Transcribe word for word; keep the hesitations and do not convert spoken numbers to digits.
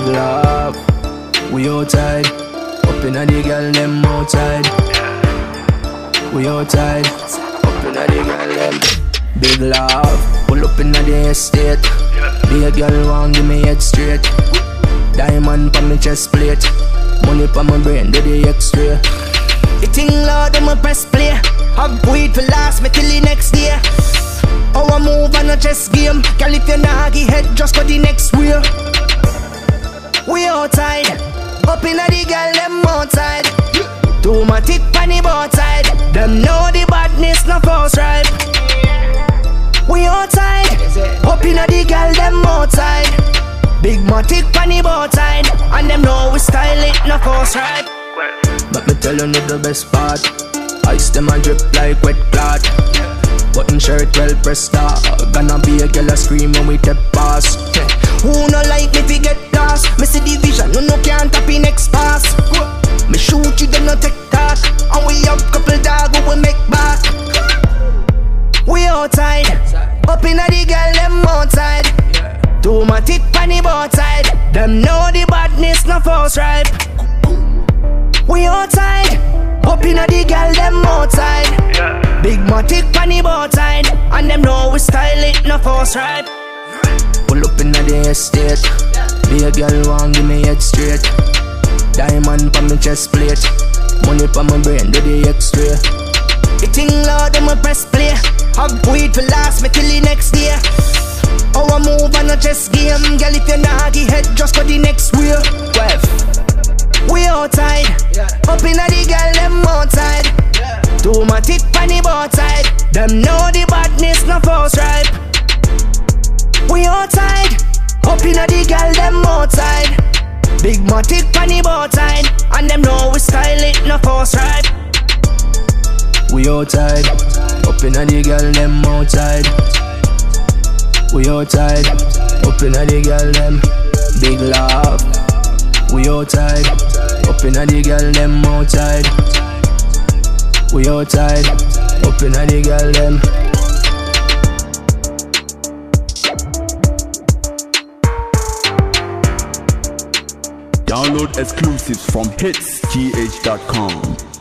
love. We outside, up inna the girl them outside. We outside, up inna the girl them. Big love, pull up inna the estate. Be a girl want give me head straight. Diamond pa me chest plate. Money pa my brain, do the X-ray. The thing loud, I'ma press play. Have weed for last, me till the next day. How I move on a chess game. Girl, if you nah give head, just go the next way. We outside, up inna the girl them outside. Too my tick on the both side. Them know the badness no force right. We outside, up inna the girl them outside. Big matic on the both side, and them know we style it no force right. But me tell you not the best part. Ice them and drip like wet clot. Button shirt well pressed up. Gonna be a girl a scream when we step past. Who no like me fi get lost? Me see the vision, no no can't tap in next pass. Me shoot you, them no take talk. And we have couple dog who we make back. We outside, up inna the girl them outside. Too my tick on the both side. Them know the badness no force right. We outside, up inna the girl them outside. Big matic on the both side, and them know we style it no force right. Pull up inna the estate. Be a girl want give me head straight. Diamond pa me chest plate. Money pa my brain, do the X-ray. The thing loud, I'ma press play. Have weed for last, me till the next day. How I move on a chess game. Girl, if you nah give head, just go the next way. Twelve. We outside, up inna the girl them outside. Too my tick on the both side. Them know the badness no force right. We outside, up inna the girl them outside. Big matic on the both side, and them know we style it no force right. We outside, up inna the girl them outside. We outside, up inna the girl them. Big love. We outside, up inna the girl them outside. We outside, up inna the girl them. Download exclusives from hits g h dot com.